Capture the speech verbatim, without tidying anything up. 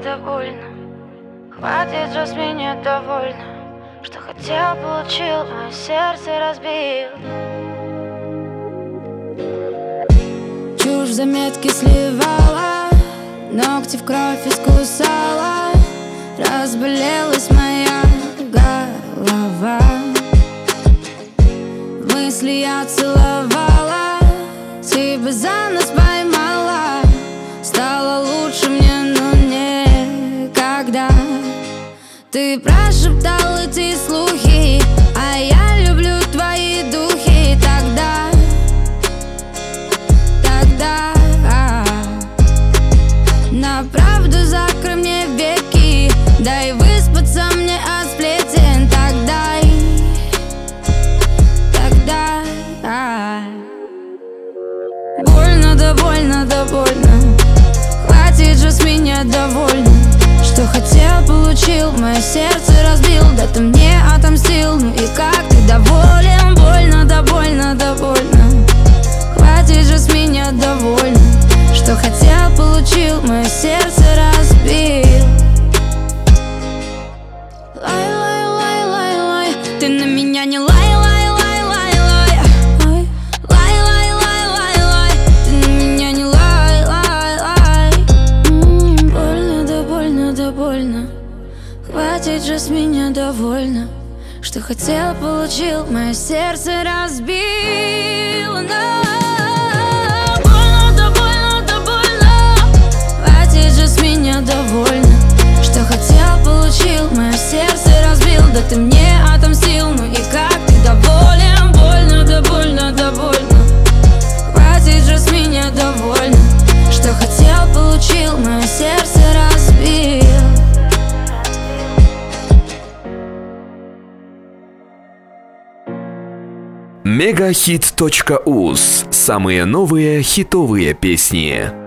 да больно. Хватит же с меня довольно. Что хотел, получил, мое сердце разбил. Чушь в заметки сливала, ногти в кровь искусала. Разболелась моя голова. Мысли я целовала, тебя за нос поймала. Стало лучше мне, но никогда. Ты прошептал эти слухи, а я люблю твои духи. Тогда, тогда на правду закрой мне веки. Дай выспаться мне от сплетен. Тогда, тогда больно, да больно, да больно. Хватит же с меня довольно. Что хотел, получил, мое сердце разбил. Да ты мне отомстил, ну и как ты доволен? Больно, да больно, да больно. Хватит же с меня довольно. Что хотел, получил, мое сердце разбил. Лай, лай, лай, лай, лай. Ты на меня не лай, лай, лай, лай, лай. Лай, лай, лай, лай, лай. Ты на меня не лай, лай, лай. М-м, больно, да больно, да больно. Хватит же с меня довольно. Что хотел, получил, мое сердце разбил. Но больно, да больно, да больно. Хватит же с меня довольно. Что хотел, получил, мое сердце разбил. Да ты мне отомстил, ну и как ты доволен? Больно, да больно, да больно. Хватит же с меня довольно. Что хотел, получил, мое сердце разбил. Мегахит точка уз. Самые новые хитовые песни.